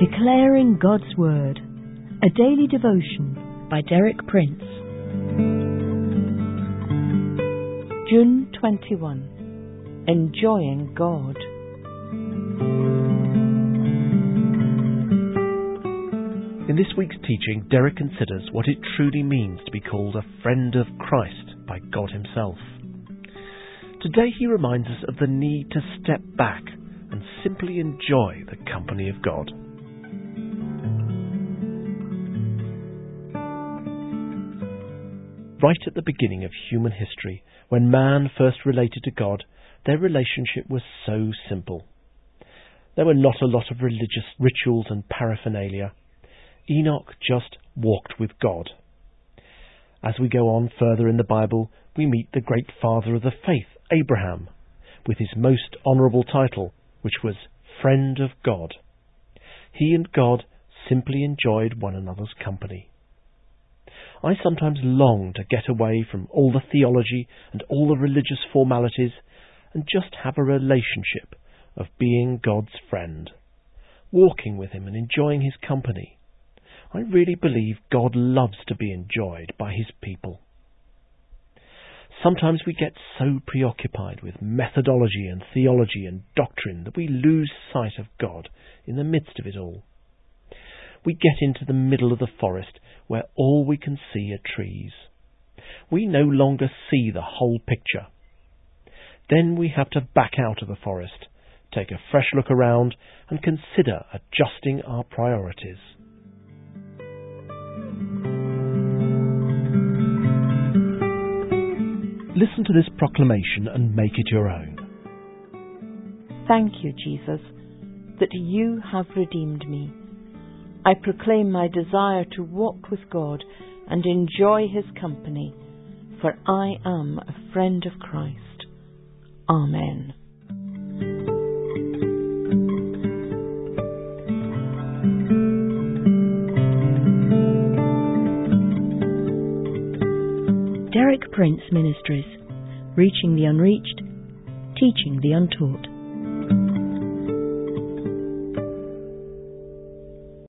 Declaring God's Word, a daily devotion by Derek Prince. June 21. Enjoying God. In this week's teaching, Derek considers what it truly means to be called a friend of Christ by God Himself. Today he reminds us of the need to step back and simply enjoy the company of God. Right at the beginning of human history, when man first related to God, their relationship was so simple. There were not a lot of religious rituals and paraphernalia. Enoch just walked with God. As we go on further in the Bible, we meet the great father of the faith, Abraham, with his most honourable title, which was Friend of God. He and God simply enjoyed one another's company. I sometimes long to get away from all the theology and all the religious formalities and just have a relationship of being God's friend, walking with Him and enjoying His company. I really believe God loves to be enjoyed by His people. Sometimes we get so preoccupied with methodology and theology and doctrine that we lose sight of God in the midst of it all. We get into the middle of the forest where all we can see are trees. We no longer see the whole picture. Then we have to back out of the forest, take a fresh look around and consider adjusting our priorities. Listen to this proclamation and make it your own. Thank you, Jesus, that you have redeemed me. I proclaim my desire to walk with God and enjoy His company, for I am a friend of Christ. Amen. Derek Prince Ministries, reaching the unreached, teaching the untaught.